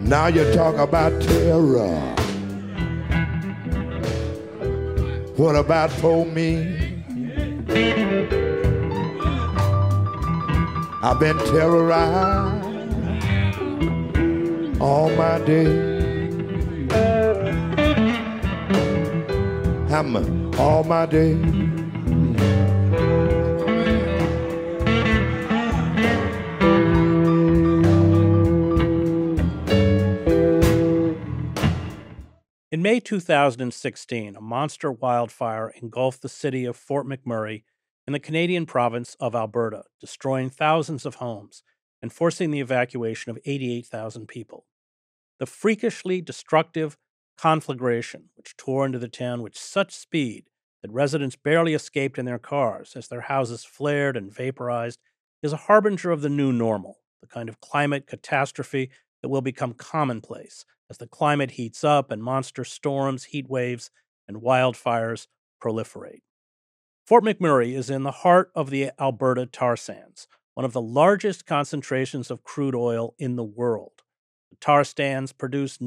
Now you talk about terror. What about for me? I've been terrorized all my day. All my day. In May 2016, a monster wildfire engulfed the city of Fort McMurray in the Canadian province of Alberta, destroying thousands of homes and forcing the evacuation of 88,000 people. The freakishly destructive conflagration, which tore into the town with such speed that residents barely escaped in their cars as their houses flared and vaporized, is a harbinger of the new normal, the kind of climate catastrophe that will become commonplace as the climate heats up and monster storms, heat waves, and wildfires proliferate. Fort McMurray is in the heart of the Alberta tar sands, one of the largest concentrations of crude oil in the world. The tar sands produce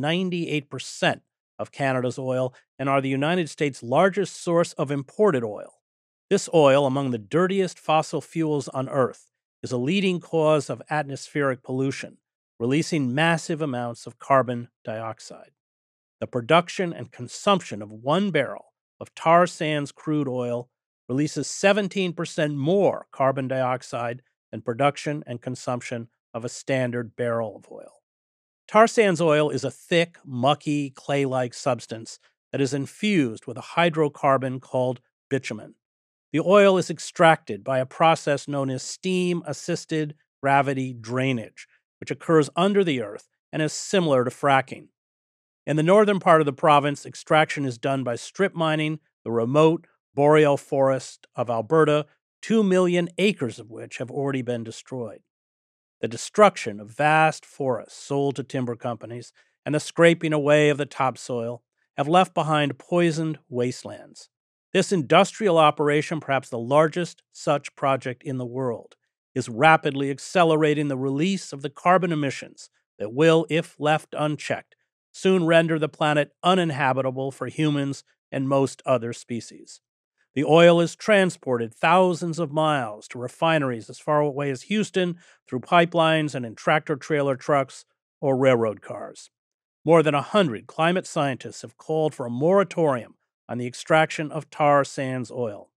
98% of Canada's oil and are the United States' largest source of imported oil. This oil, among the dirtiest fossil fuels on Earth, is a leading cause of atmospheric pollution, releasing massive amounts of carbon dioxide. The production and consumption of 1 barrel of tar sands crude oil releases 17% more carbon dioxide than production and consumption of a standard barrel of oil. Tar sands oil is a thick, mucky, clay-like substance that is infused with a hydrocarbon called bitumen. The oil is extracted by a process known as steam-assisted gravity drainage, which occurs under the earth and is similar to fracking. In the northern part of the province, extraction is done by strip mining the remote boreal forest of Alberta, 2 million acres of which have already been destroyed. The destruction of vast forests sold to timber companies and the scraping away of the topsoil have left behind poisoned wastelands. This industrial operation, perhaps the largest such project in the world, is rapidly accelerating the release of the carbon emissions that will, if left unchecked, soon render the planet uninhabitable for humans and most other species. The oil is transported thousands of miles to refineries as far away as Houston through pipelines and in tractor-trailer trucks or railroad cars. More than 100 climate scientists have called for a moratorium on the extraction of tar sands oil.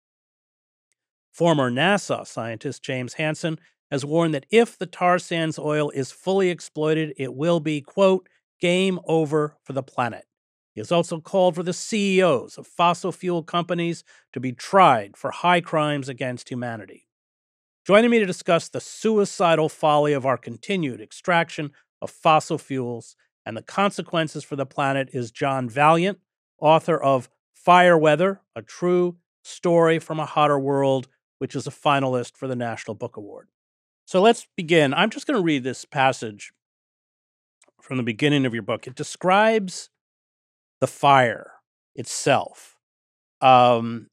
Former NASA scientist James Hansen has warned that if the tar sands oil is fully exploited, it will be, quote, game over for the planet. He has also called for the CEOs of fossil fuel companies to be tried for high crimes against humanity. Joining me to discuss the suicidal folly of our continued extraction of fossil fuels and the consequences for the planet is John Vaillant, author of Fire Weather, A True Story from a Hotter World, which is a finalist for the National Book Award. So let's begin. I'm just going to read this passage from the beginning of your book. It describes the fire itself. You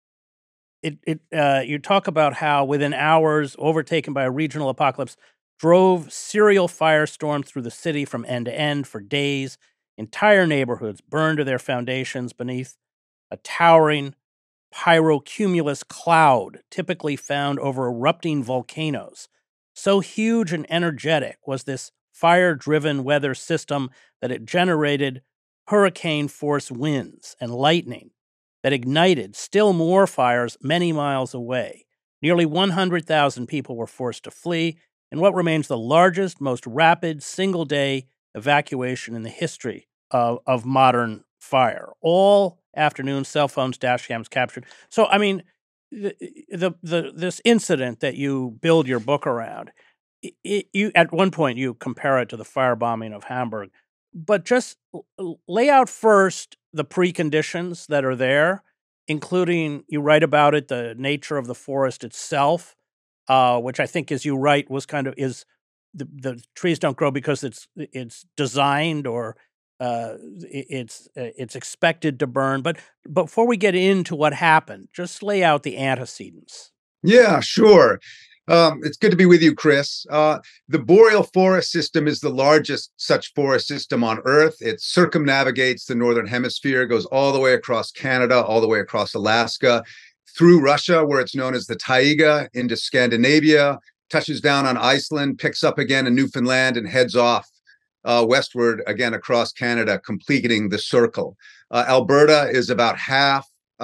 talk about how within hours, overtaken by a regional apocalypse, drove serial firestorms through the city from end to end for days. Entire neighborhoods burned to their foundations beneath a towering pyrocumulus cloud typically found over erupting volcanoes. So huge and energetic was this fire-driven weather system that it generated hurricane-force winds and lightning that ignited still more fires many miles away. Nearly 100,000 people were forced to flee in what remains the largest, most rapid single-day evacuation in the history of modern fire. All afternoon, cell phones, dash cams captured. So, I mean, this incident that you build your book around, you at one point you compare it to the firebombing of Hamburg. But just lay out first the preconditions that are there, including, you write about it, the nature of the forest itself, which I think, as you write, was kind of the trees don't grow because it's designed or it's expected to burn. But before we get into what happened, just lay out the antecedents. Yeah, sure. It's good to be with you, Chris. The boreal forest system is the largest such forest system on Earth. It circumnavigates the northern hemisphere, goes all the way across Canada, all the way across Alaska, through Russia, where it's known as the taiga, into Scandinavia, touches down on Iceland, picks up again in Newfoundland, and heads off westward again across Canada, completing the circle. Alberta is about half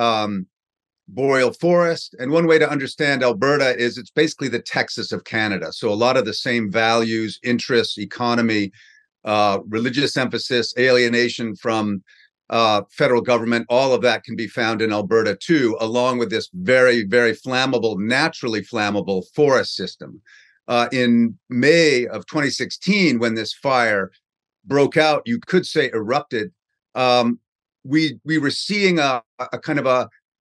boreal forest. And one way to understand Alberta is it's basically the Texas of Canada. So a lot of the same values, interests, economy, religious emphasis, alienation from federal government, all of that can be found in Alberta too, along with this very, very flammable, naturally flammable forest system. In May of 2016, when this fire broke out, you could say erupted, we were seeing a kind of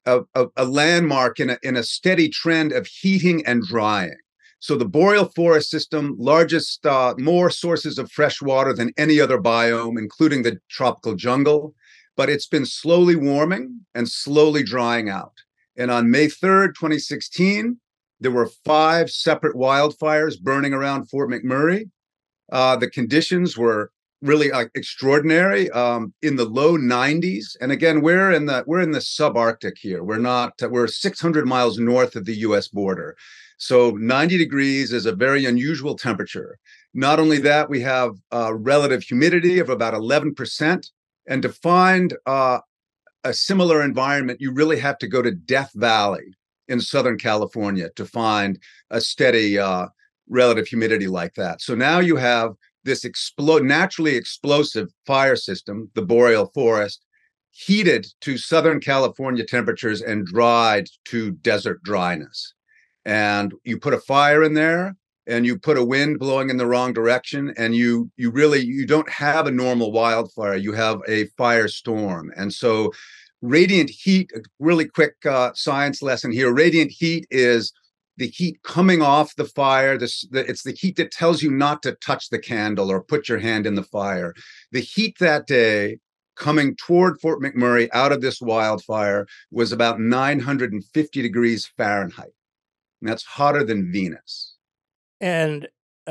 a landmark in a steady trend of heating and drying. So the boreal forest system, largest, more sources of fresh water than any other biome, including the tropical jungle, but it's been slowly warming and slowly drying out. And on May 3rd, 2016, there were 5 separate wildfires burning around Fort McMurray. The conditions were really extraordinary, in the low 90s. And again, we're in the subarctic here. We're 600 miles north of the US border. So 90 degrees is a very unusual temperature. Not only that, we have relative humidity of about 11%. And to find a similar environment, you really have to go to Death Valley in Southern California to find a steady relative humidity like that. So now you have this naturally explosive fire system, the boreal forest, heated to Southern California temperatures and dried to desert dryness. And you put a fire in there, and you put a wind blowing in the wrong direction, and you don't have a normal wildfire. You have a firestorm. And so radiant heat, a really quick science lesson here. Radiant heat is the heat coming off the fire. It's the heat that tells you not to touch the candle or put your hand in the fire. The heat that day coming toward Fort McMurray out of this wildfire was about 950 degrees Fahrenheit. And that's hotter than Venus. And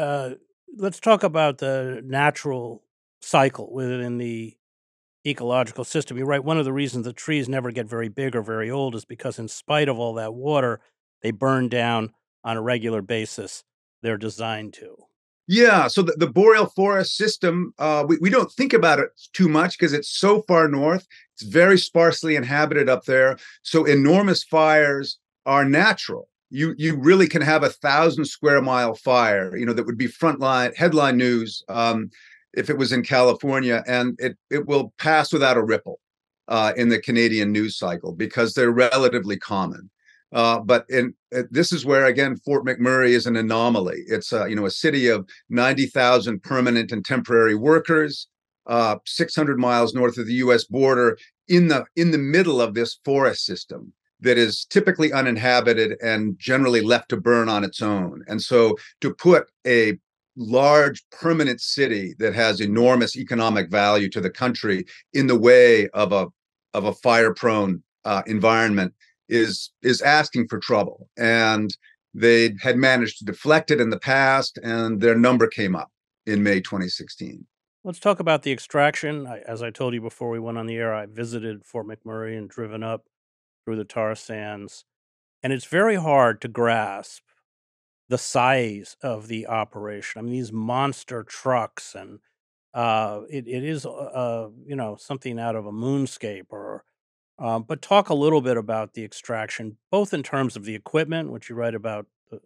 let's talk about the natural cycle within the ecological system. You're right. One of the reasons the trees never get very big or very old is because, in spite of all that water, they burn down on a regular basis. They're designed to. Yeah. So the boreal forest system, we don't think about it too much because it's so far north. It's very sparsely inhabited up there. So enormous fires are natural. You really can have 1,000 square mile fire, that would be headline news if it was in California, and it will pass without a ripple in the Canadian news cycle because they're relatively common. But this is where, again, Fort McMurray is an anomaly. It's a city of 90,000 permanent and temporary workers, 600 miles north of the U.S. border, in the middle of this forest system that is typically uninhabited and generally left to burn on its own. And so to put a large permanent city that has enormous economic value to the country in the way of a fire-prone environment is asking for trouble. And they had managed to deflect it in the past, and their number came up in May 2016. Let's talk about the extraction. As I told you before we went on the air, I visited Fort McMurray and driven up through the tar sands. And it's very hard to grasp the size of the operation. I mean, these monster trucks, and it is, something out of a moonscape. But talk a little bit about the extraction, both in terms of the equipment, which you write about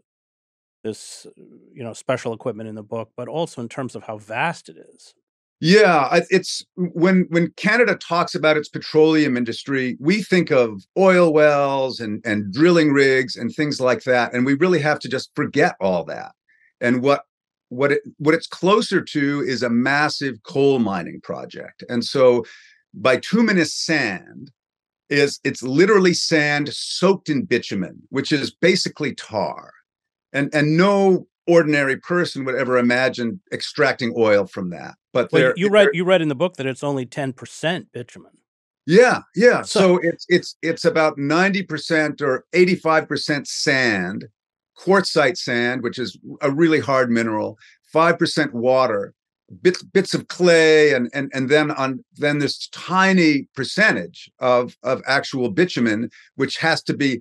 this, special equipment in the book, but also in terms of how vast it is. Yeah, it's when Canada talks about its petroleum industry, we think of oil wells and drilling rigs and things like that, and we really have to just forget all that. And what it's closer to is a massive coal mining project. And so bituminous sand it's literally sand soaked in bitumen, which is basically tar. And no ordinary person would ever imagine extracting oil from that. But you read in the book that it's only 10% bitumen. Yeah. So it's about 90% or 85% sand quartzite sand, which is a really hard mineral, 5% water, bits of clay, and then this tiny percentage of actual bitumen, which has to be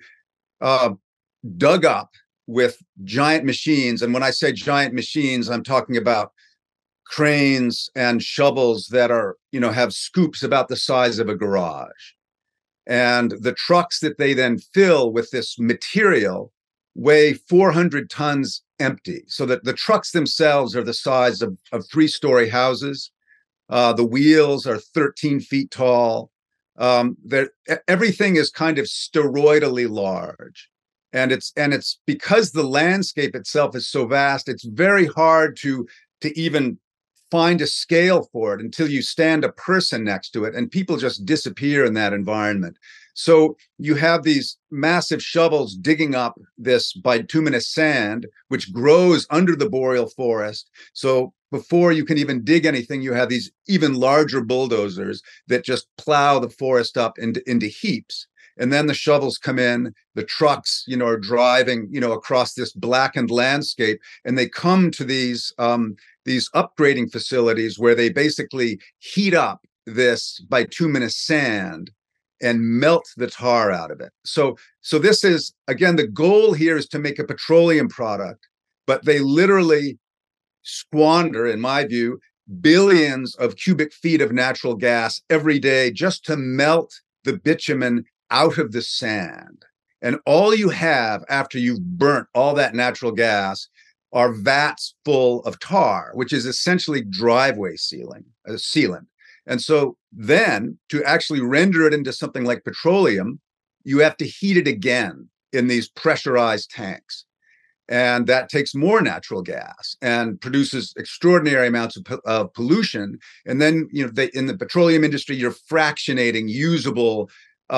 dug up with giant machines. And when I say giant machines, I'm talking about cranes and shovels that are, have scoops about the size of a garage. And the trucks that they then fill with this material weigh 400 tons empty. So that the trucks themselves are the size of 3-story houses. The wheels are 13 feet tall. Everything is kind of steroidally large. And it's because the landscape itself is so vast, it's very hard to even find a scale for it until you stand a person next to it, and people just disappear in that environment. So you have these massive shovels digging up this bituminous sand, which grows under the boreal forest. So before you can even dig anything, you have these even larger bulldozers that just plow the forest up into heaps. And then the shovels come in, the trucks, are driving, across this blackened landscape, and they come to these upgrading facilities where they basically heat up this bituminous sand and melt the tar out of it. So this is, again, the goal here is to make a petroleum product, but they literally squander, in my view, billions of cubic feet of natural gas every day just to melt the bitumen out of the sand. And all you have after you've burnt all that natural gas are vats full of tar, which is essentially driveway sealant. And so then to actually render it into something like petroleum, you have to heat it again in these pressurized tanks. And that takes more natural gas and produces extraordinary amounts of pollution. And then, in the petroleum industry, you're fractionating usable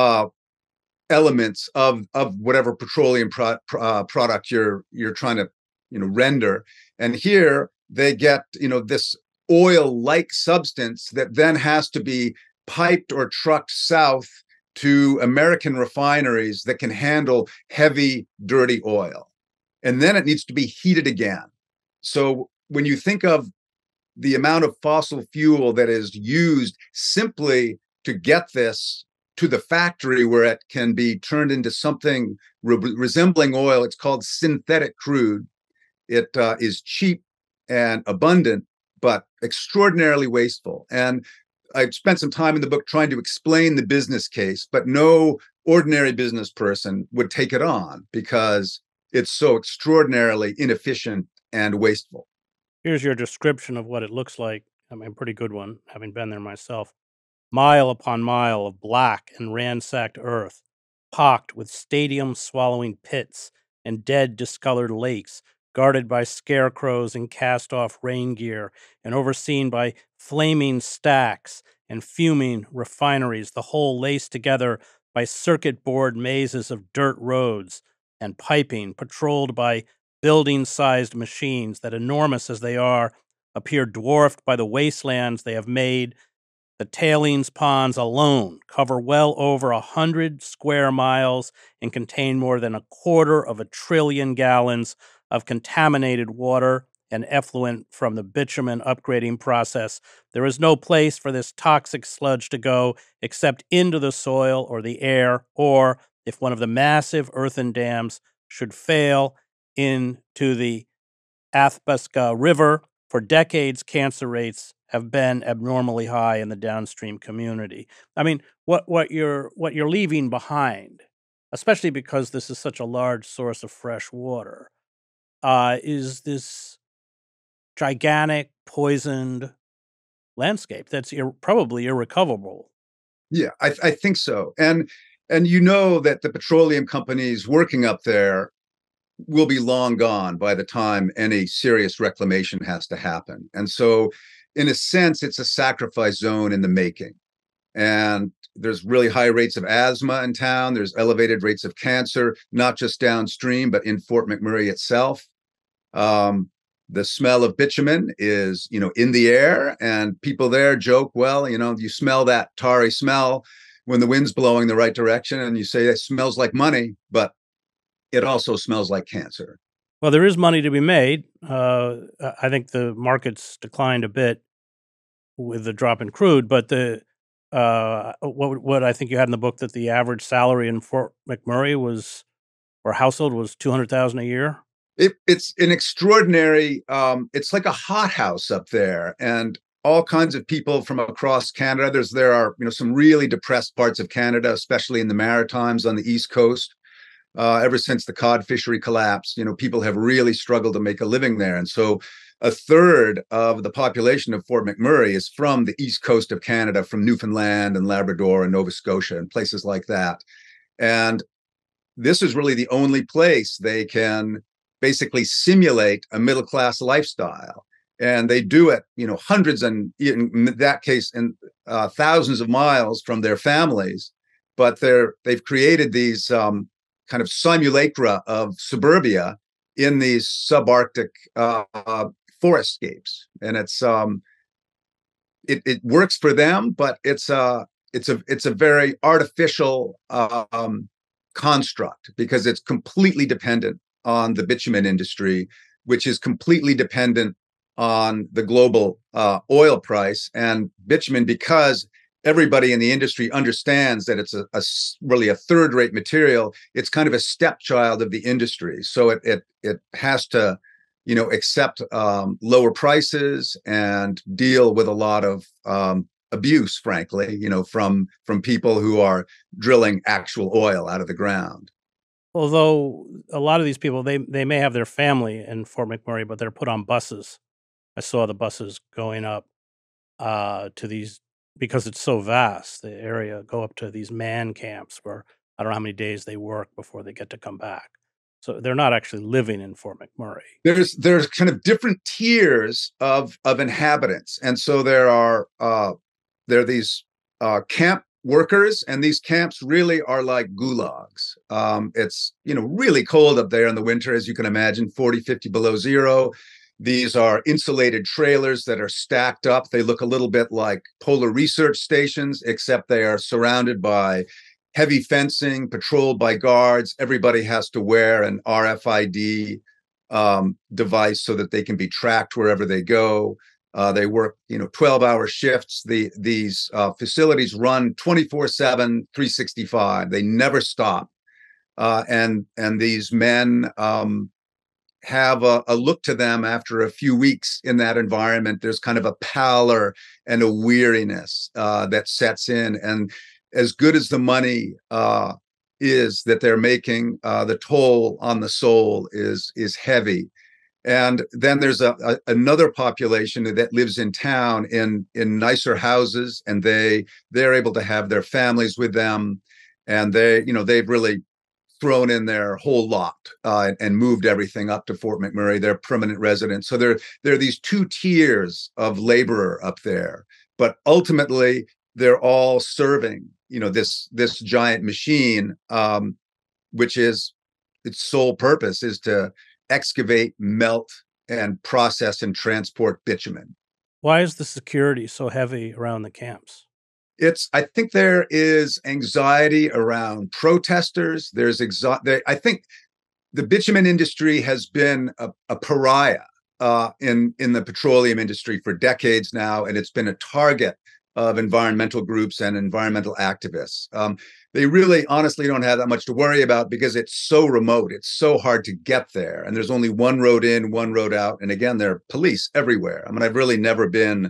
elements of whatever petroleum product you're trying to render. And here they get this oil-like substance that then has to be piped or trucked south to American refineries that can handle heavy, dirty oil. And then it needs to be heated again. So when you think of the amount of fossil fuel that is used simply to get this to the factory where it can be turned into something resembling oil, it's called synthetic crude. It is cheap and abundant, but extraordinarily wasteful. And I spent some time in the book trying to explain the business case, but no ordinary business person would take it on because it's so extraordinarily inefficient and wasteful. Here's your description of what it looks like. I mean, a pretty good one, having been there myself. Mile upon mile of black and ransacked earth, pocked with stadium-swallowing pits and dead, discolored lakes, guarded by scarecrows in cast-off rain gear and overseen by flaming stacks and fuming refineries, the whole laced together by circuit board mazes of dirt roads and piping, patrolled by building-sized machines that, enormous as they are, appear dwarfed by the wastelands they have made. The tailings ponds alone cover well over 100 square miles and contain more than 250 billion gallons of contaminated water and effluent from the bitumen upgrading process. There is no place for this toxic sludge to go except into the soil or the air, or, if one of the massive earthen dams should fail, into the Athabasca River. For decades, cancer rates have been abnormally high in the downstream community. I mean, what you're leaving behind, especially because this is such a large source of fresh water, is this gigantic poisoned landscape that's probably irrecoverable. Yeah, I think so. And that the petroleum companies working up there will be long gone by the time any serious reclamation has to happen. And so, in a sense, it's a sacrifice zone in the making. And there's really high rates of asthma in town. There's elevated rates of cancer, not just downstream, but in Fort McMurray itself. The smell of bitumen is, in the air, and people there joke, well, you smell that tarry smell when the wind's blowing the right direction, and you say it smells like money, but it also smells like cancer. Well, there is money to be made. I think the market's declined a bit with the drop in crude, but what I think you had in the book, that the average salary in Fort McMurray was, or household, was $200,000 a year. It's an extraordinary. It's like a hothouse up there, and all kinds of people from across Canada. There are some really depressed parts of Canada, especially in the Maritimes on the East Coast. Ever since the cod fishery collapse, people have really struggled to make a living there, and so a third of the population of Fort McMurray is from the East Coast of Canada, from Newfoundland and Labrador and Nova Scotia and places like that. And this is really the only place they can basically simulate a middle-class lifestyle. And they do it, hundreds, and in that case, thousands of miles from their families. But they've created these kind of simulacra of suburbia in these subarctic forestscapes, and it works for them, but it's a very artificial construct, because it's completely dependent on the bitumen industry, which is completely dependent on the global oil price. And bitumen, because everybody in the industry understands that it's really a third-rate material, it's kind of a stepchild of the industry. So it has to, accept lower prices and deal with a lot of abuse, frankly, from people who are drilling actual oil out of the ground. Although a lot of these people, they may have their family in Fort McMurray, but they're put on buses. I saw the buses going up to these, because it's so vast, the area, go up to these man camps where I don't know how many days they work before they get to come back. So they're not actually living in Fort McMurray. There's kind of different tiers of inhabitants, and so there are these camp workers, and these camps really are like gulags. It's really cold up there in the winter, as you can imagine, 40, 50 below zero. These are insulated trailers that are stacked up. They look a little bit like polar research stations, except they are surrounded by heavy fencing, patrolled by guards. Everybody has to wear an RFID device so that they can be tracked wherever they go. They work, 12-hour shifts. These facilities run 24/7, 365. They never stop. And these men have a look to them after a few weeks in that environment. There's kind of a pallor and a weariness that sets in. And as good as the money is that they're making, the toll on the soul is heavy. And then there's another population that lives in town in nicer houses, and they're able to have their families with them, and they've really thrown in their whole lot and moved everything up to Fort McMurray. They're permanent residents. So there are these two tiers of laborer up there, but ultimately they're all serving, this giant machine, which is its sole purpose is to excavate, melt, and process and transport bitumen. Why is the security so heavy around the camps? I think there is anxiety around protesters. I think the bitumen industry has been a pariah in the petroleum industry for decades now, and it's been a target of environmental groups and environmental activists. They really honestly don't have that much to worry about because it's so remote. It's so hard to get there. And there's only one road in, one road out. And again, there are police everywhere. I mean, I've really never been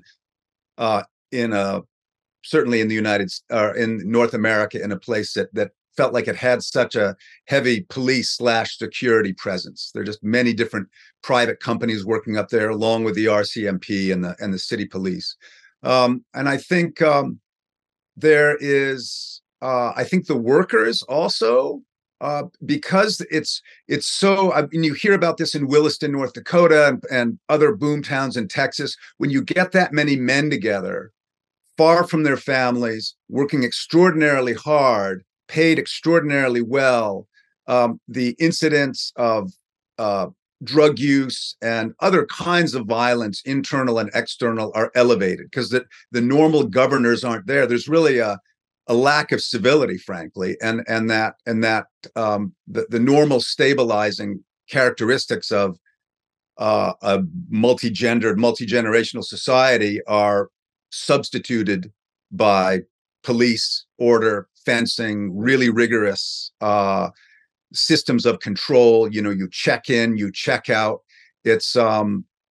certainly in the in North America, in a place that felt like it had such a heavy police/security presence. There are just many different private companies working up there, along with the RCMP and the city police. And I think there is, I think the workers also, because it's so, I mean, you hear about this in Williston, North Dakota, and other boom towns in Texas. When you get that many men together, far from their families, working extraordinarily hard, paid extraordinarily well, the incidents of drug use and other kinds of violence, internal and external, are elevated because the normal governors aren't there. There's really a lack of civility, frankly, and that the normal stabilizing characteristics of a multi-gendered, multi-generational society are substituted by police, order, fencing, really rigorous systems of control. You check in, you check out. It's a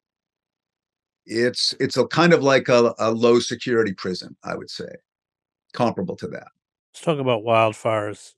kind of like a low security prison, I would say, comparable to that. Let's talk about wildfires.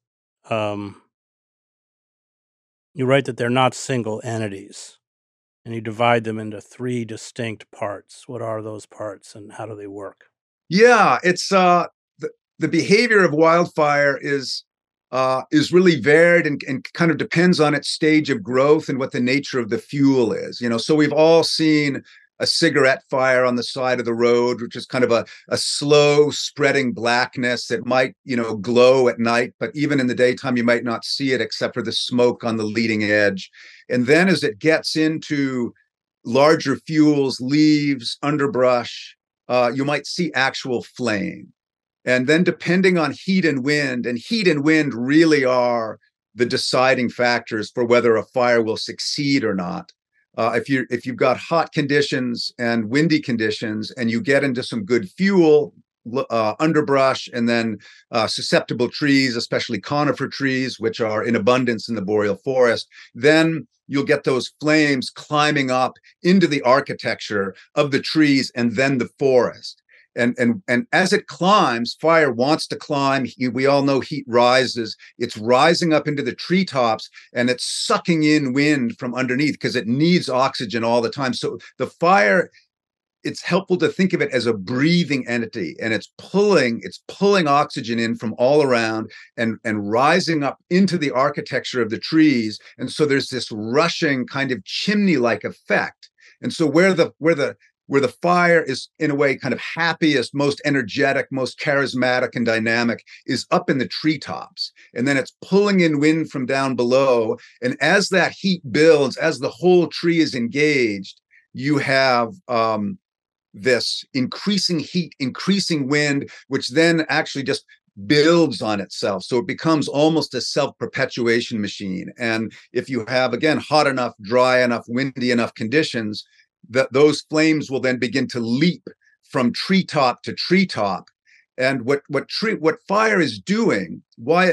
You write that they're not single entities, and you divide them into three distinct parts. What are those parts, and how do they work? Yeah, it's the behavior of wildfire is really varied and kind of depends on its stage of growth and what the nature of the fuel is. So we've all seen a cigarette fire on the side of the road, which is kind of a slow spreading blackness that might, glow at night, but even in the daytime, you might not see it except for the smoke on the leading edge. And then as it gets into larger fuels, leaves, underbrush, you might see actual flame. And then depending on heat and wind really are the deciding factors for whether a fire will succeed or not. If you've got hot conditions and windy conditions, and you get into some good fuel, underbrush, and then susceptible trees, especially conifer trees, which are in abundance in the boreal forest, then you'll get those flames climbing up into the architecture of the trees and then the forest. And as it climbs, fire wants to climb. We all know heat rises. It's rising up into the treetops, and it's sucking in wind from underneath because it needs oxygen all the time. So the fire, it's helpful to think of it as a breathing entity, and it's pulling oxygen in from all around and rising up into the architecture of the trees. And so there's this rushing kind of chimney-like effect. And so where the fire is in a way kind of happiest, most energetic, most charismatic and dynamic is up in the treetops. And then it's pulling in wind from down below. And as that heat builds, as the whole tree is engaged, you have this increasing heat, increasing wind, which then actually just builds on itself. So it becomes almost a self-perpetuation machine. And if you have, again, hot enough, dry enough, windy enough conditions, that those flames will then begin to leap from treetop to treetop. And what fire is doing, why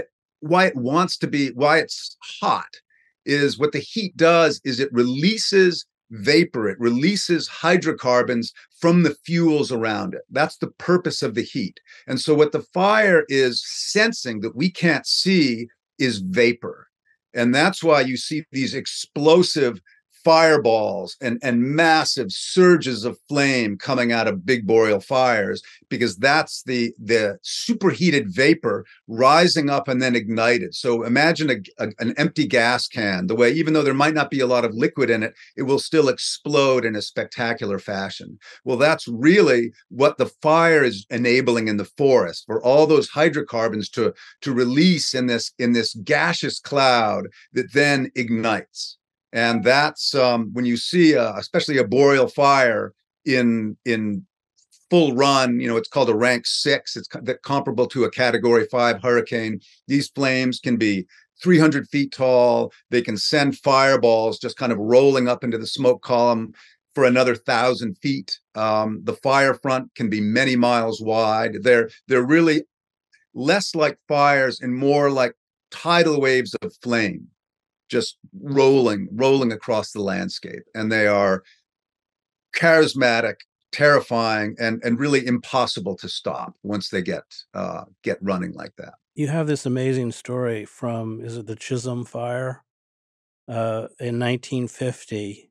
it's hot, is what the heat does is it releases vapor, it releases hydrocarbons from the fuels around it. That's the purpose of the heat. And so what the fire is sensing that we can't see is vapor. And that's why you see these explosive fireballs and massive surges of flame coming out of big boreal fires, because that's the superheated vapor rising up and then ignited. So imagine an empty gas can, the way, even though there might not be a lot of liquid in it, it will still explode in a spectacular fashion. Well, that's really what the fire is enabling in the forest, for all those hydrocarbons to release in this gaseous cloud that then ignites. And that's when you see, especially a boreal fire in full run, it's called a rank 6. It's comparable to a Category 5 hurricane. These flames can be 300 feet tall. They can send fireballs just kind of rolling up into the smoke column for another 1,000 feet. The fire front can be many miles wide. They're really less like fires and more like tidal waves of flame, just rolling across the landscape. And they are charismatic, terrifying, and really impossible to stop once they get running like that. You have this amazing story from, is it the Chisholm Fire in 1950?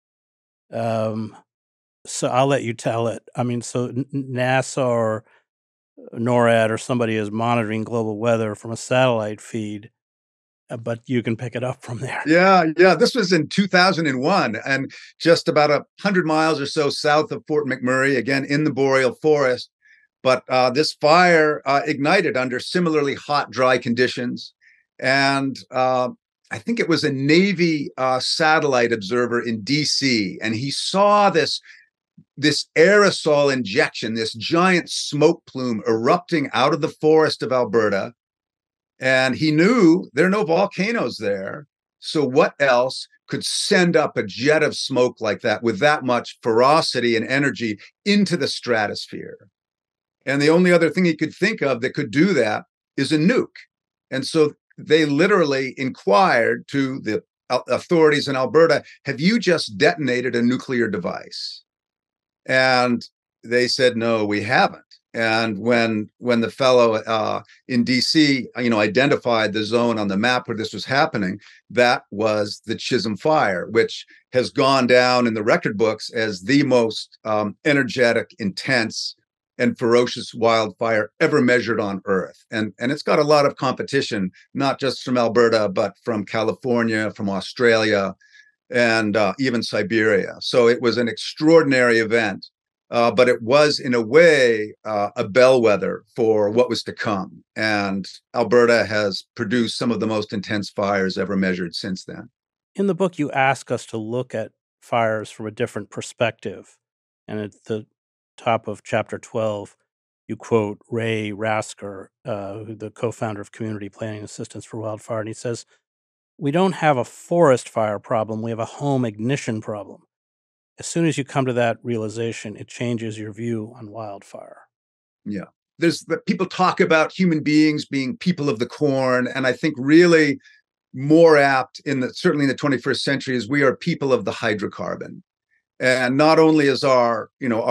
So I'll let you tell it. I mean, so NASA or NORAD or somebody is monitoring global weather from a satellite feed, but you can pick it up from there. Yeah. This was in 2001, and just about 100 miles or so south of Fort McMurray, again in the boreal forest. But this fire ignited under similarly hot, dry conditions. And I think it was a Navy satellite observer in DC, and he saw this aerosol injection, this giant smoke plume erupting out of the forest of Alberta. And he knew there are no volcanoes there. So what else could send up a jet of smoke like that with that much ferocity and energy into the stratosphere. And the only other thing he could think of that could do that is a nuke. And so they literally inquired to the authorities in Alberta, have you just detonated a nuclear device? And they said, no, we haven't. And when the fellow in DC, identified the zone on the map where this was happening, that was the Chisholm Fire, which has gone down in the record books as the most energetic, intense, and ferocious wildfire ever measured on Earth. And it's got a lot of competition, not just from Alberta, but from California, from Australia, and even Siberia. So it was an extraordinary event. But it was, in a way, a bellwether for what was to come. And Alberta has produced some of the most intense fires ever measured since then. In the book, you ask us to look at fires from a different perspective. And at the top of chapter 12, you quote Ray Rasker, the co-founder of Community Planning Assistance for Wildfire. And he says, "We don't have a forest fire problem. We have a home ignition problem. As soon as you come to that realization, it changes your view on wildfire." Yeah. People talk about human beings being people of the corn. And I think really more apt certainly in the 21st century is we are people of the hydrocarbon. And not only is our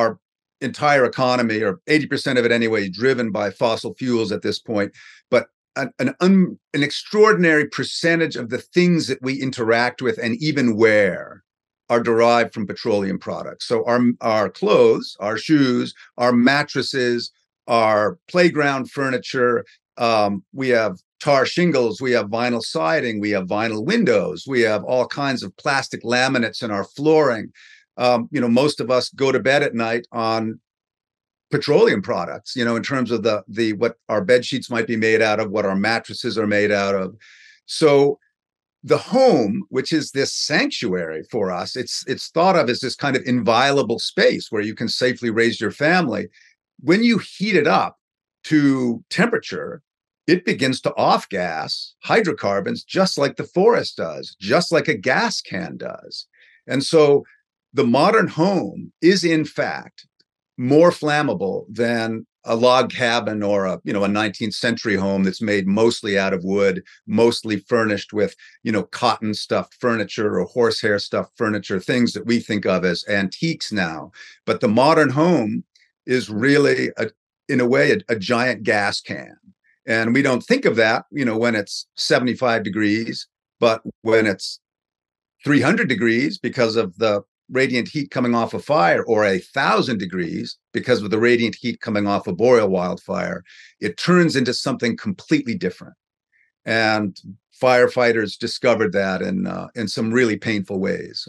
entire economy, or 80% of it anyway, driven by fossil fuels at this point, but an extraordinary percentage of the things that we interact with and even wear are derived from petroleum products. So our clothes, our shoes, our mattresses, our playground furniture, we have tar shingles, we have vinyl siding, we have vinyl windows, we have all kinds of plastic laminates in our flooring. Most of us go to bed at night on petroleum products, in terms of the what our bed sheets might be made out of, what our mattresses are made out of. So the home, which is this sanctuary for us, it's thought of as this kind of inviolable space where you can safely raise your family. When you heat it up to temperature, it begins to off-gas hydrocarbons just like the forest does, just like a gas can does. And so the modern home is, in fact, more flammable than a log cabin or a 19th century home that's made mostly out of wood, mostly furnished with, cotton stuffed furniture or horsehair stuffed furniture, things that we think of as antiques now. But the modern home is really, in a way, a giant gas can. And we don't think of that, when it's 75 degrees, but when it's 300 degrees because of the radiant heat coming off a fire, or 1,000 degrees because of the radiant heat coming off a boreal wildfire, it turns into something completely different. And firefighters discovered that in some really painful ways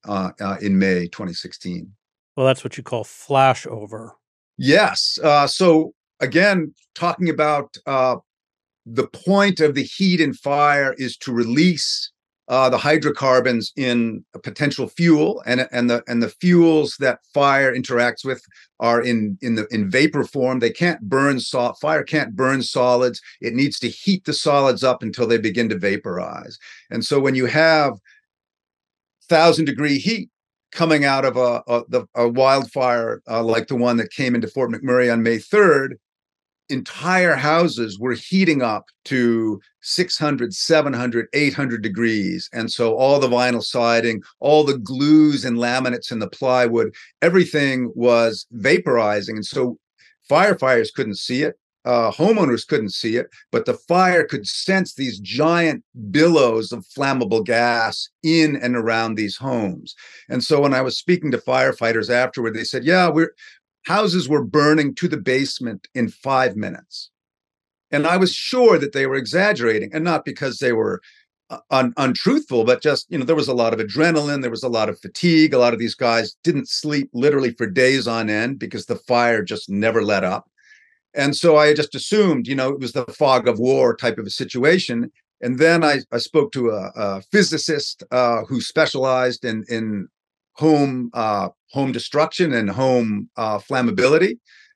in May 2016. Well, that's what you call flashover. Yes. So again, talking about the point of the heat and fire is to release the hydrocarbons in a potential fuel, and the fuels that fire interacts with are in vapor form. They can't burn fire can't burn solids. It needs to heat the solids up until they begin to vaporize. And so when you have 1,000-degree heat coming out of a wildfire like the one that came into Fort McMurray on May 3rd, entire houses were heating up to 600, 700, 800 degrees. And so all the vinyl siding, all the glues and laminates in the plywood, everything was vaporizing. And so firefighters couldn't see it. Homeowners couldn't see it, but the fire could sense these giant billows of flammable gas in and around these homes. And so when I was speaking to firefighters afterward, they said, yeah, houses were burning to the basement in 5 minutes. And I was sure that they were exaggerating, and not because they were untruthful, but just, there was a lot of adrenaline, there was a lot of fatigue. A lot of these guys didn't sleep literally for days on end because the fire just never let up. And so I just assumed, it was the fog of war type of a situation. And then I spoke to a physicist who specialized in home destruction and home flammability,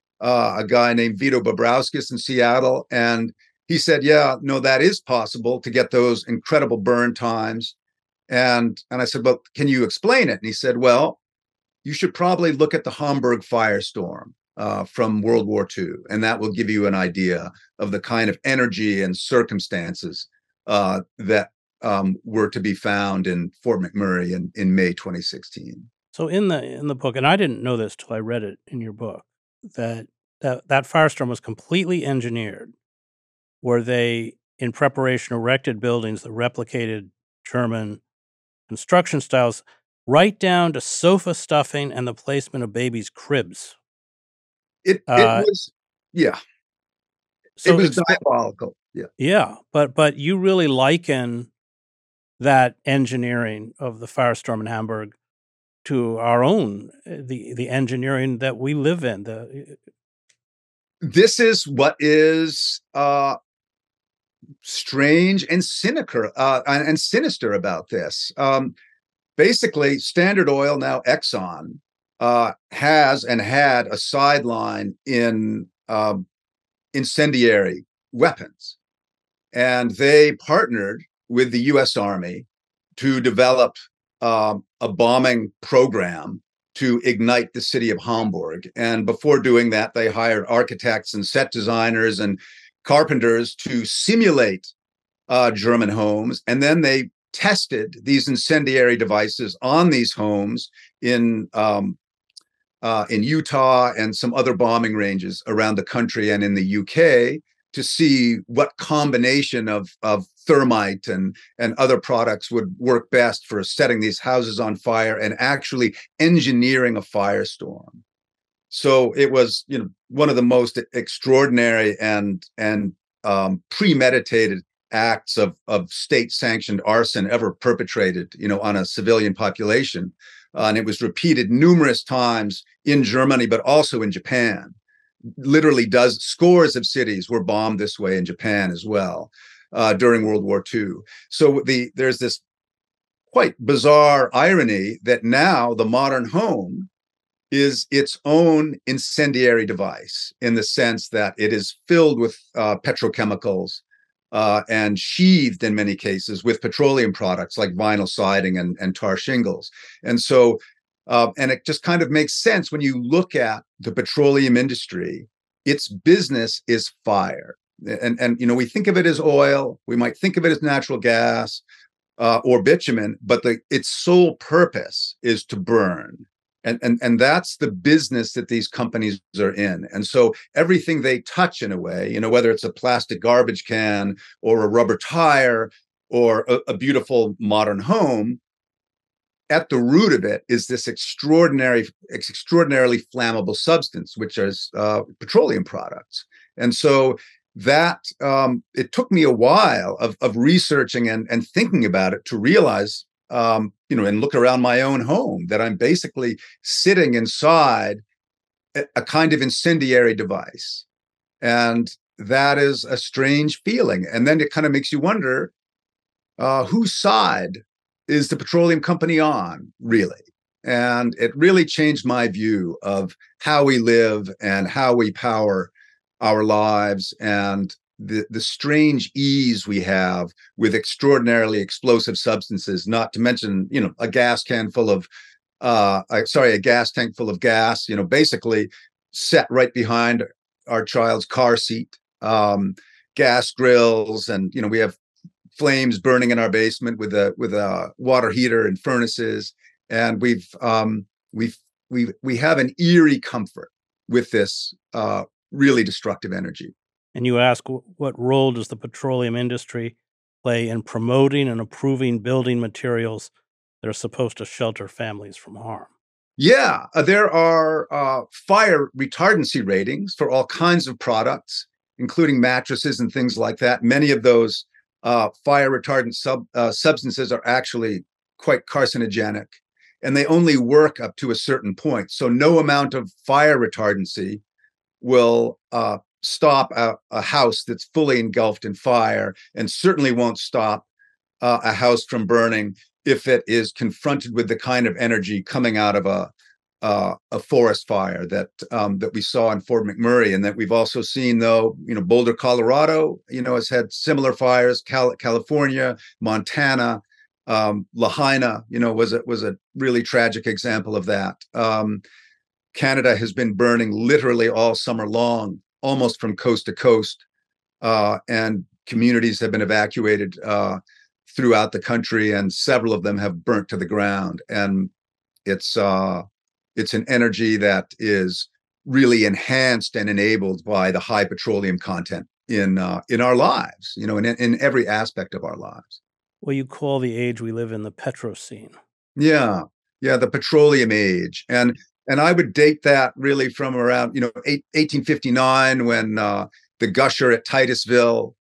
a guy named Vito Bobrowskis in Seattle. And he said, yeah, no, that is possible to get those incredible burn times. And I said, well, can you explain it? And he said, well, you should probably look at the Hamburg firestorm from World War II, and that will give you an idea of the kind of energy and circumstances that were to be found in Fort McMurray in May 2016. So in the book, and I didn't know this till I read it in your book, that firestorm was completely engineered, where they, in preparation, erected buildings that replicated German construction styles, right down to sofa stuffing and the placement of babies' cribs. It was, yeah. So it was diabolical. Yeah. Yeah, but you really liken that engineering of the firestorm in Hamburg to our own, the engineering that we live in. This is what is strange and cynical and sinister about this. Basically, Standard Oil, now Exxon, has and had a sideline in incendiary weapons. And they partnered with the U.S. Army to develop a bombing program to ignite the city of Hamburg. And before doing that, they hired architects and set designers and carpenters to simulate German homes. And then they tested these incendiary devices on these homes in Utah and some other bombing ranges around the country and in the UK to see what combination of thermite and other products would work best for setting these houses on fire and actually engineering a firestorm. So it was, one of the most extraordinary and premeditated acts of state-sanctioned arson ever perpetrated, on a civilian population. And it was repeated numerous times in Germany, but also in Japan. Literally scores of cities were bombed this way in Japan as well during World War II. So there's this quite bizarre irony that now the modern home is its own incendiary device, in the sense that it is filled with petrochemicals and sheathed in many cases with petroleum products like vinyl siding and tar shingles. And so and it just kind of makes sense when you look at the petroleum industry. Its business is fire. And we think of it as oil. We might think of it as natural gas or bitumen, but its sole purpose is to burn. And that's the business that these companies are in. And so everything they touch, in a way, whether it's a plastic garbage can or a rubber tire or a beautiful modern home, at the root of it is this extraordinarily flammable substance, which is petroleum products. And so that it took me a while of researching and thinking about it to realize, and look around my own home, that I'm basically sitting inside a kind of incendiary device. And that is a strange feeling. And then it kind of makes you wonder, whose side is the petroleum company on, really? And it really changed my view of how we live and how we power our lives, and the strange ease we have with extraordinarily explosive substances, not to mention, a gas tank full of gas, basically set right behind our child's car seat, gas grills, and, we have flames burning in our basement with a water heater and furnaces. And we have an eerie comfort with this really destructive energy. And you ask, what role does the petroleum industry play in promoting and approving building materials that are supposed to shelter families from harm? Yeah, there are fire retardancy ratings for all kinds of products, including mattresses and things like that. Many of those fire retardant substances are actually quite carcinogenic, and they only work up to a certain point. So no amount of fire retardancy will stop a house that's fully engulfed in fire, and certainly won't stop a house from burning if it is confronted with the kind of energy coming out of a forest fire that we saw in Fort McMurray, and that we've also seen, though, Boulder, Colorado, has had similar fires. California, Montana, Lahaina, was a really tragic example of that. Canada has been burning literally all summer long, almost from coast to coast, and communities have been evacuated throughout the country, and several of them have burnt to the ground. And it's an energy that is really enhanced and enabled by the high petroleum content in our lives, in every aspect of our lives. Well, you call the age we live in the Petrocene. Yeah, the petroleum age, and I would date that really from around 1859 when the gusher at Titusville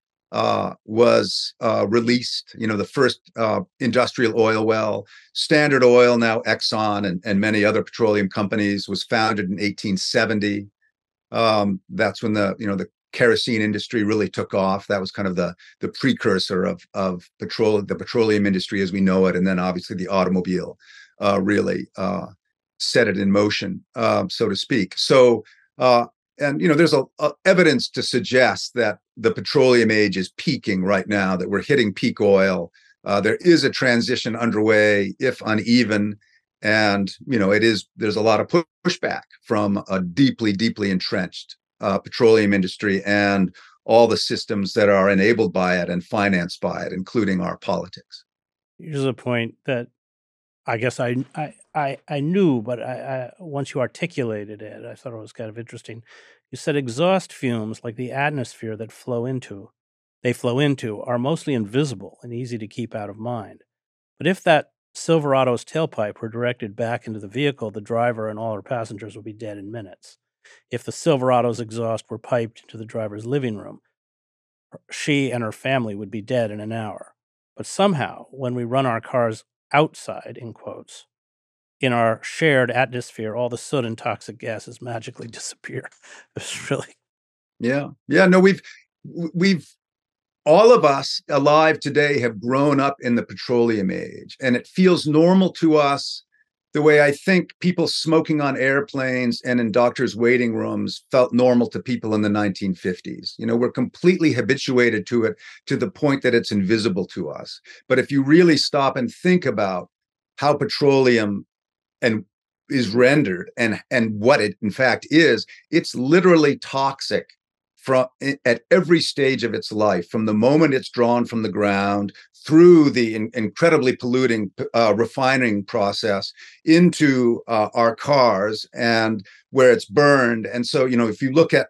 was released. The first industrial oil well. Standard Oil, now Exxon, and many other petroleum companies, was founded in 1870. That's when the kerosene industry really took off. That was kind of the precursor of the petroleum industry as we know it, and then obviously the automobile really set it in motion, so to speak. So, there's evidence to suggest that the petroleum age is peaking right now, that we're hitting peak oil. There is a transition underway, if uneven, and there's a lot of pushback from a deeply, deeply entrenched petroleum industry and all the systems that are enabled by it and financed by it, including our politics. Here's a point that I guess I knew, but I once you articulated it, I thought it was kind of interesting. You said exhaust fumes, like the atmosphere that flow into, are mostly invisible and easy to keep out of mind. But if that Silverado's tailpipe were directed back into the vehicle, the driver and all her passengers would be dead in minutes. If the Silverado's exhaust were piped into the driver's living room, she and her family would be dead in an hour. But somehow, when we run our cars outside, in quotes, in our shared atmosphere, all the soot and toxic gases magically disappear. It's really... Yeah. No, we've all of us alive today have grown up in the petroleum age, and it feels normal to us the way I think people smoking on airplanes and in doctors' waiting rooms felt normal to people in the 1950s. We're completely habituated to it to the point that it's invisible to us. But if you really stop and think about how petroleum is rendered and what it in fact is, it's literally toxic at every stage of its life, from the moment it's drawn from the ground through the incredibly polluting refining process into our cars and where it's burned. And so, if you look at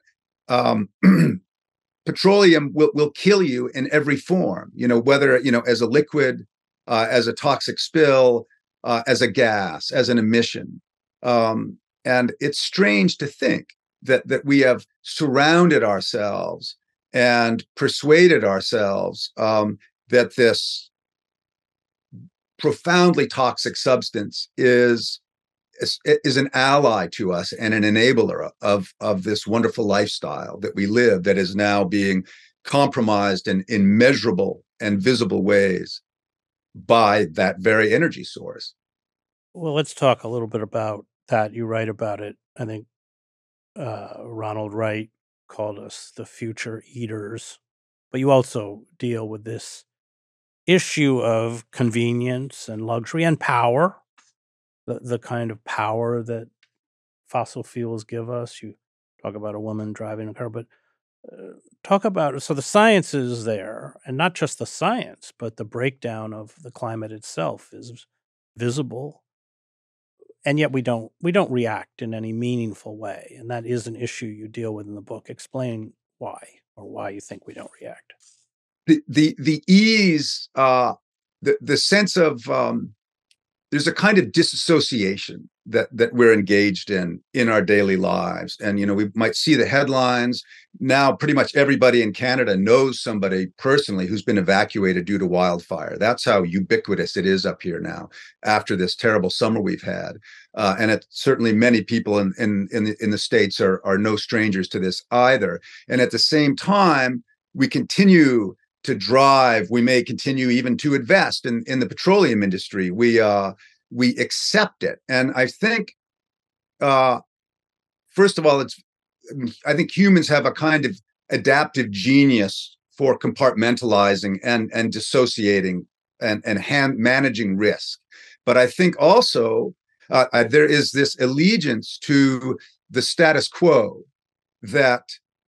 petroleum will kill you in every form, whether, as a liquid, as a toxic spill, as a gas, as an emission. And it's strange to think that we have surrounded ourselves and persuaded ourselves that this profoundly toxic substance is an ally to us and an enabler of this wonderful lifestyle that we live, that is now being compromised in measurable and visible ways by that very energy source. Well, let's talk a little bit about that. You write about it. I think Ronald Wright called us the future eaters, but you also deal with this issue of convenience and luxury and power, the kind of power that fossil fuels give us. You talk about a woman driving a car, but talk about, so the science is there, and not just the science, but the breakdown of the climate itself is visible. And yet we don't react in any meaningful way. And that is an issue you deal with in the book. Explain why, or why you think we don't react. The ease, the sense of there's a kind of disassociation that we're engaged in our daily lives. And, we might see the headlines. Now, pretty much everybody in Canada knows somebody personally who's been evacuated due to wildfire. That's how ubiquitous it is up here now after this terrible summer we've had. And certainly many people in the States are no strangers to this either. And at the same time, we continue to drive. We may continue even to invest in the petroleum industry. We accept it. And I think, first of all, I think humans have a kind of adaptive genius for compartmentalizing and dissociating and managing risk. But I think also there is this allegiance to the status quo that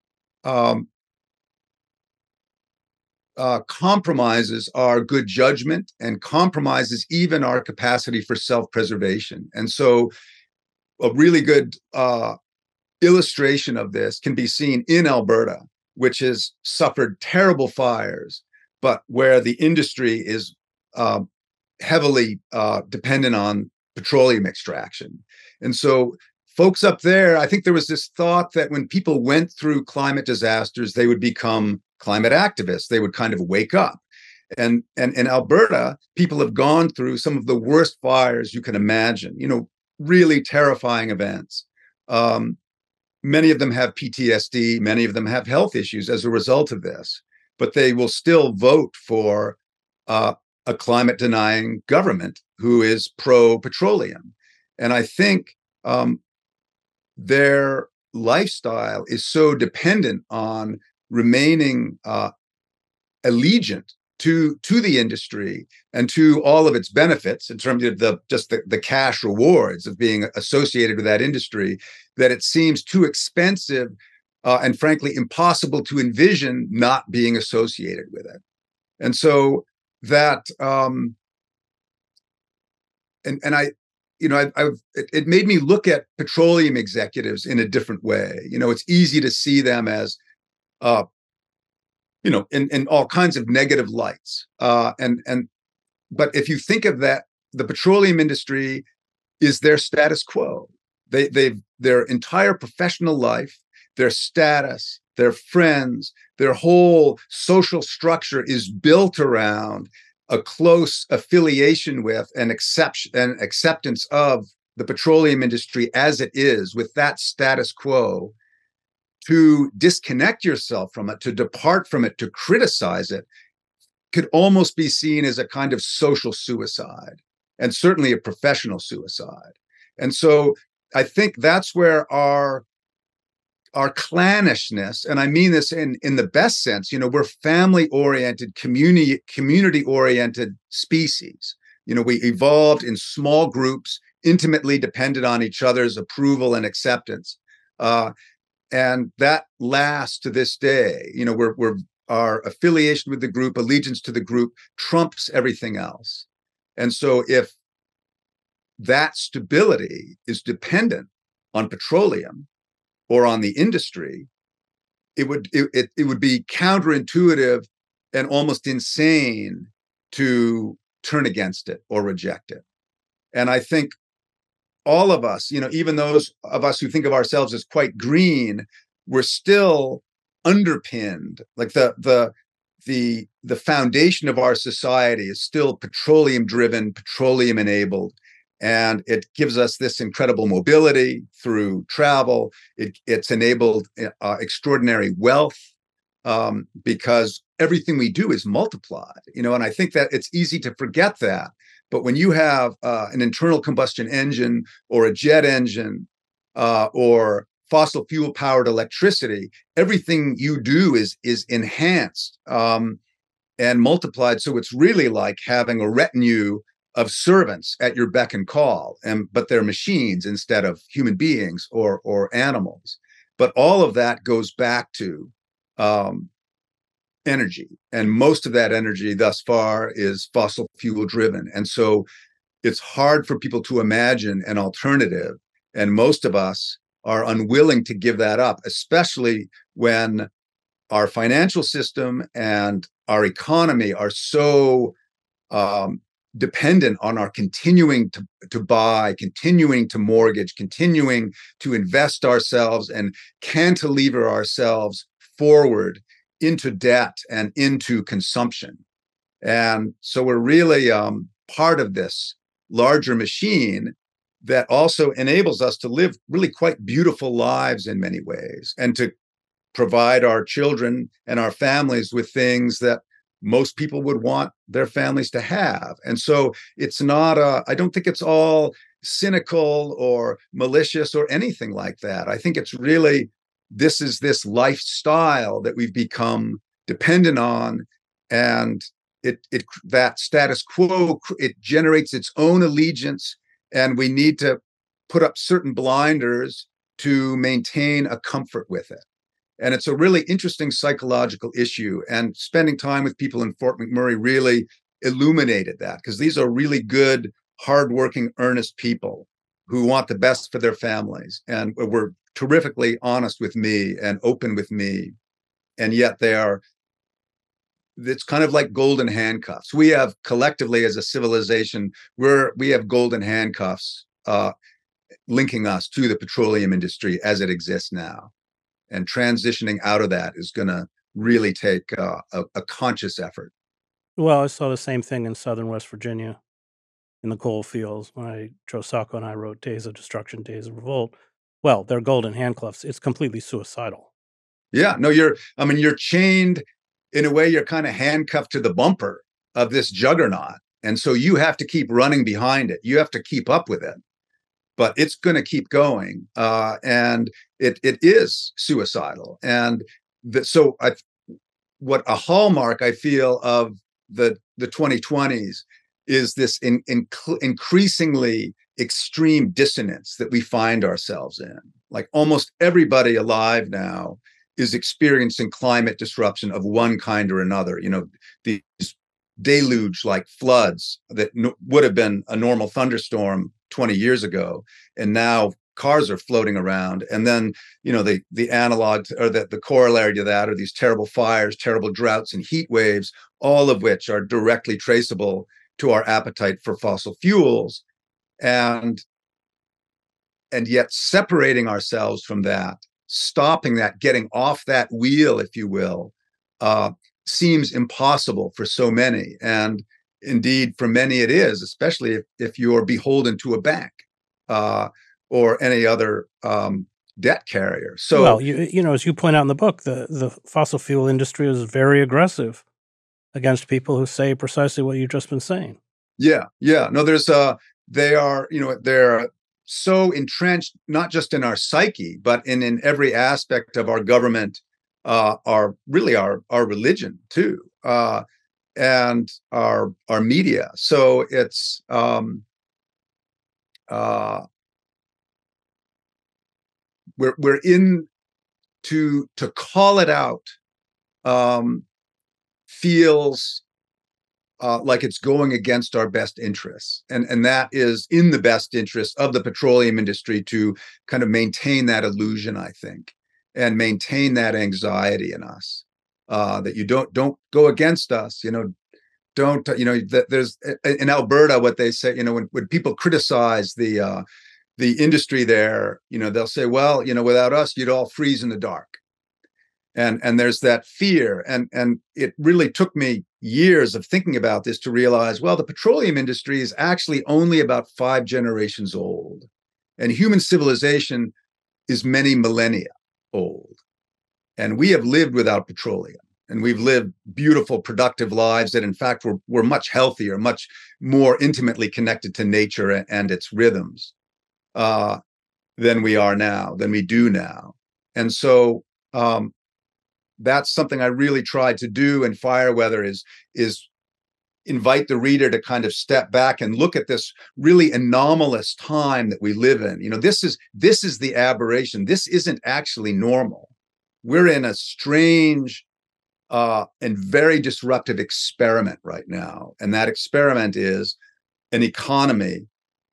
compromises our good judgment and compromises even our capacity for self-preservation. And so a really good illustration of this can be seen in Alberta, which has suffered terrible fires, but where the industry is heavily dependent on petroleum extraction. And so folks up there, I think there was this thought that when people went through climate disasters, they would become climate activists. They would kind of wake up. And in Alberta, people have gone through some of the worst fires you can imagine, really terrifying events. Many of them have PTSD. Many of them have health issues as a result of this, but they will still vote for a climate denying government who is pro-petroleum. And I think their lifestyle is so dependent on remaining allegiant to the industry and to all of its benefits in terms of the cash rewards of being associated with that industry, that it seems too expensive and frankly impossible to envision not being associated with it. And so that it made me look at petroleum executives in a different way. It's easy to see them as in all kinds of negative lights. But if you think of that, the petroleum industry is their status quo. Their entire professional life, their status, their friends, their whole social structure is built around a close affiliation with and acceptance of the petroleum industry as it is, with that status quo. To disconnect yourself from it, to depart from it, to criticize it, could almost be seen as a kind of social suicide, and certainly a professional suicide. And so I think that's where our clannishness, and I mean this in the best sense, we're family-oriented, community-oriented species. We evolved in small groups, intimately dependent on each other's approval and acceptance. And that lasts to this day. Our affiliation with the group, allegiance to the group, trumps everything else. And so if that stability is dependent on petroleum or on the industry, it would be counterintuitive and almost insane to turn against it or reject it. And I think all of us, even those of us who think of ourselves as quite green, we're still underpinned. Like the foundation of our society is still petroleum driven, petroleum enabled, and it gives us this incredible mobility through travel. It's enabled extraordinary wealth because everything we do is multiplied. And I think that it's easy to forget that. But when you have an internal combustion engine or a jet engine or fossil fuel powered electricity, everything you do is enhanced and multiplied. So it's really like having a retinue of servants at your beck and call, but they're machines instead of human beings or animals. But all of that goes back to energy, and most of that energy thus far is fossil fuel driven. And so it's hard for people to imagine an alternative, and most of us are unwilling to give that up, especially when our financial system and our economy are so dependent on our continuing to buy, continuing to mortgage, continuing to invest ourselves and cantilever ourselves forward into debt and into consumption. And so we're really part of this larger machine that also enables us to live really quite beautiful lives in many ways, and to provide our children and our families with things that most people would want their families to have. And so it's not I don't think it's all cynical or malicious or anything like that. I think it's really, this is this lifestyle that we've become dependent on, and that status quo, it generates its own allegiance, and we need to put up certain blinders to maintain a comfort with it. And it's a really interesting psychological issue. And spending time with people in Fort McMurray really illuminated that, because these are really good, hardworking, earnest people who want the best for their families and were terrifically honest with me and open with me. And yet it's kind of like golden handcuffs. We have collectively as a civilization, we have golden handcuffs linking us to the petroleum industry as it exists now. And transitioning out of that is going to really take a conscious effort. Well, I saw the same thing in southern West Virginia in the coal fields when Joe Sacco and I wrote Days of Destruction, Days of Revolt. Well, they're golden handcuffs. It's completely suicidal. Yeah, no, you're chained in a way. You're kind of handcuffed to the bumper of this juggernaut. And so you have to keep running behind it. You have to keep up with it. But it's going to keep going, and it is suicidal. And what a hallmark I feel of the 2020s is this increasingly extreme dissonance that we find ourselves in. Like almost everybody alive now is experiencing climate disruption of one kind or another. You know, these deluge-like floods that would have been a normal thunderstorm 20 years ago, and now cars are floating around. And then, you know, the analog or the corollary to that are these terrible fires, terrible droughts, and heat waves, all of which are directly traceable to our appetite for fossil fuels. And yet separating ourselves from that, stopping that, getting off that wheel, if you will, seems impossible for so many. And indeed, for many it is, especially if you're beholden to a bank or any other debt carrier. So, well, you know, as you point out in the book, the fossil fuel industry is very aggressive against people who say precisely what you've just been saying. Yeah. No, they're so entrenched, not just in our psyche, but in every aspect of our government, our religion too. And our media. So it's we're in to call it out feels like it's going against our best interests, and that is in the best interest of the petroleum industry to kind of maintain that illusion, I think, and maintain that anxiety in us. That you don't go against us, there's in Alberta what they say, when people criticize the industry there, they'll say, well, without us, you'd all freeze in the dark. And there's that fear. And it really took me years of thinking about this to realize, well, the petroleum industry is actually only about 5 generations old. And human civilization is many millennia old. And we have lived without petroleum. And we've lived beautiful, productive lives that, in fact, were much healthier, much more intimately connected to nature and its rhythms than we do now. And so that's something I really tried to do in Fireweather is invite the reader to kind of step back and look at this really anomalous time that we live in. This is the aberration. This isn't actually normal. We're in a strange and very disruptive experiment right now. And that experiment is an economy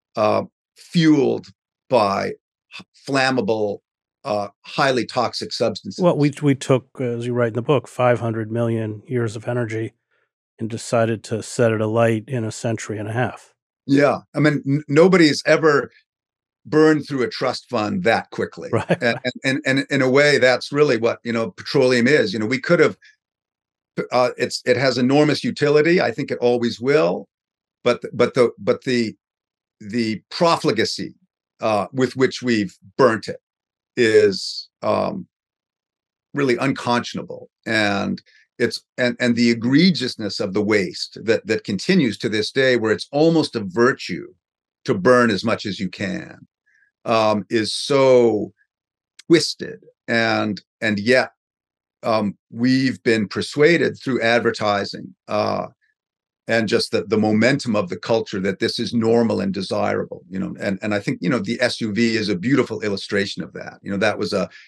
fueled by flammable, highly toxic substances. Well, we took, as you write in the book, 500 million years of energy and decided to set it alight in a century and a half. Yeah. I mean, nobody's ever burned through a trust fund that quickly. Right. And in a way, that's really what, petroleum is. We could have, it has enormous utility. I think it always will. But the profligacy with which we've burnt it is really unconscionable, and the egregiousness of the waste that continues to this day, where it's almost a virtue to burn as much as you can, is so twisted, and yet we've been persuaded through advertising and just the momentum of the culture that this is normal and desirable, and I think, the SUV is a beautiful illustration of that. That was a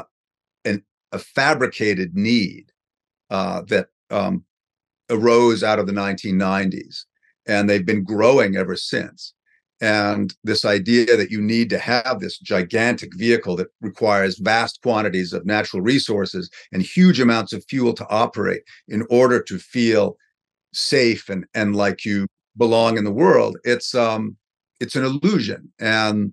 fabricated need that arose out of the 1990s, and they've been growing ever since. And this idea that you need to have this gigantic vehicle that requires vast quantities of natural resources and huge amounts of fuel to operate in order to feel safe and like you belong in the world, it's an illusion. And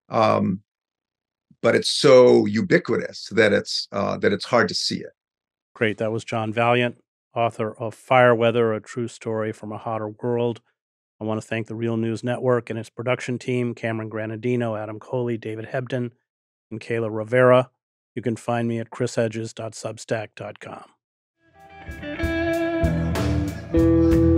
but it's so ubiquitous that it's hard to see it. Great. That was John Vaillant, author of Fire Weather, A True Story from a Hotter World. I want to thank the Real News Network and its production team, Cameron Granadino, Adam Coley, David Hebden, and Kayla Rivera. You can find me at chrishedges.substack.com.